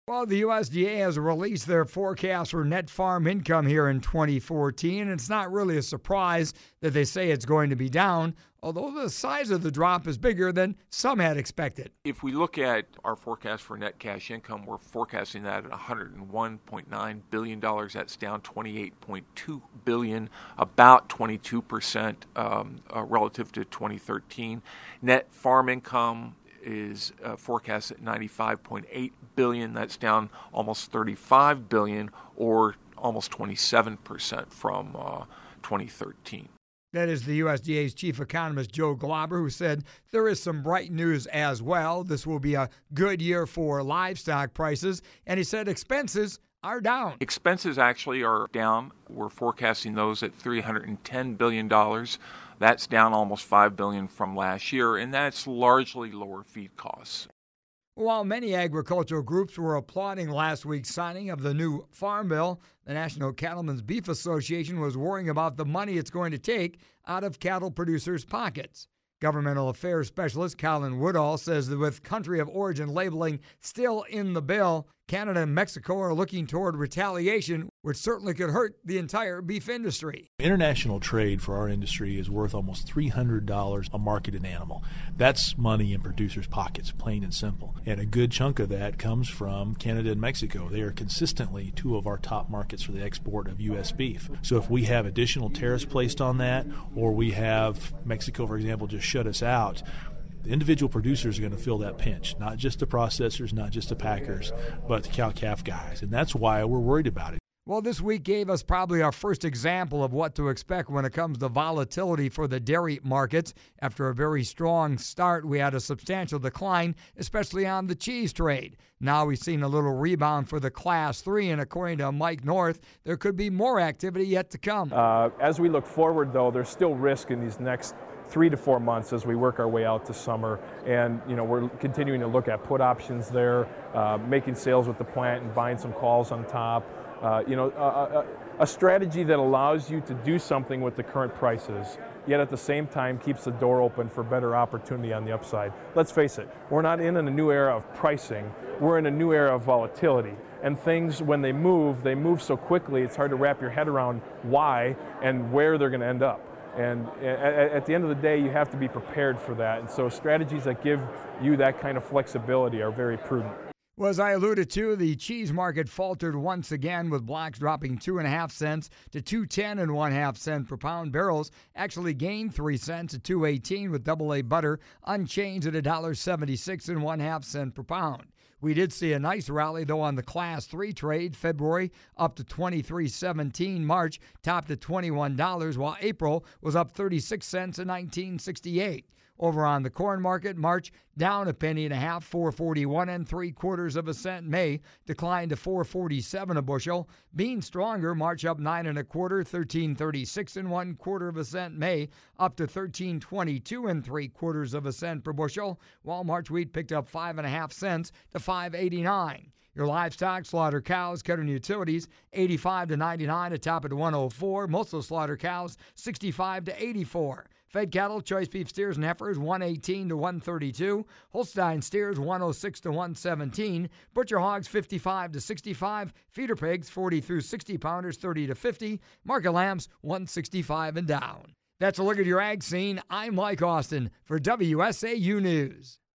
Well, the USDA has released their forecast for net farm income here in 2014, and it's not really a surprise that they say it's going to be down, although the size of the drop is bigger than some had expected. If we look at our forecast for net cash income, we're forecasting that at $101.9 billion. That's down $28.2 billion, about 22% relative to 2013. Net farm income is forecast at $95.8 billion. That's down almost $35 billion, or almost 27% from 2013. That is the USDA's chief economist, Joe Glauber, who said there is some bright news as well. This will be a good year for livestock prices, and he said expenses are down. Expenses actually are down. We're forecasting those at $310 billion. That's down almost $5 billion from last year, and that's largely lower feed costs. While many agricultural groups were applauding last week's signing of the new Farm Bill, the National Cattlemen's Beef Association was worrying about the money it's going to take out of cattle producers' pockets. Governmental Affairs Specialist Colin Woodall says that with country of origin labeling still in the bill, Canada and Mexico are looking toward retaliation, which certainly could hurt the entire beef industry. International trade for our industry is worth almost $300 a marketed animal. That's money in producers' pockets, plain and simple. And a good chunk of that comes from Canada and Mexico. They are consistently two of our top markets for the export of U.S. beef. So if we have additional tariffs placed on that, or we have Mexico, for example, just shut us out, the individual producers are going to feel that pinch, not just the processors, not just the packers, but the cow-calf guys. And that's why we're worried about it. Well, this week gave us probably our first example of what to expect when it comes to volatility for the dairy markets. After a very strong start, we had a substantial decline, especially on the cheese trade. Now we've seen a little rebound for the Class 3, and according to Mike North, there could be more activity yet to come. As we look forward, though, there's still risk in these next 3 to 4 months as we work our way out to summer. And, we're continuing to look at put options there, making sales with the plant and buying some calls on top. A strategy that allows you to do something with the current prices, yet at the same time keeps the door open for better opportunity on the upside. Let's face it, we're not in a new era of pricing, we're in a new era of volatility. And things, when they move so quickly, it's hard to wrap your head around why and where they're going to end up. And at the end of the day, you have to be prepared for that. And so strategies that give you that kind of flexibility are very prudent. Well, as I alluded to, the cheese market faltered once again, with blocks dropping 2.5 cents to 2.10 1/2 cents per pound. Barrels actually gained 3 cents to 2.18, with AA butter unchanged at $1.76 1/2 cents per pound. We did see a nice rally, though, on the Class 3 trade. February up to $23.17. March topped at $21, while April was up 36 cents to $19.68. Over on the corn market, March down 1.5 pennies, 4.41 3/4 cents. May declined to 4.47 a bushel. Beans stronger, March up 9 1/4, 13.36 1/4 cents. May up to 13.22 3/4 cents per bushel, while March wheat picked up 5.5 cents to 5.89. Your livestock, slaughter cows, cattle and utilities, 85 to 99, a top at 104. Most of the slaughter cows, 65 to 84. Fed cattle, choice beef steers and heifers, 118 to 132. Holstein steers, 106 to 117. Butcher hogs, 55 to 65. Feeder pigs, 40 through 60 pounders, 30 to 50. Market lambs, 165 and down. That's a look at your ag scene. I'm Mike Austin for WSAU News.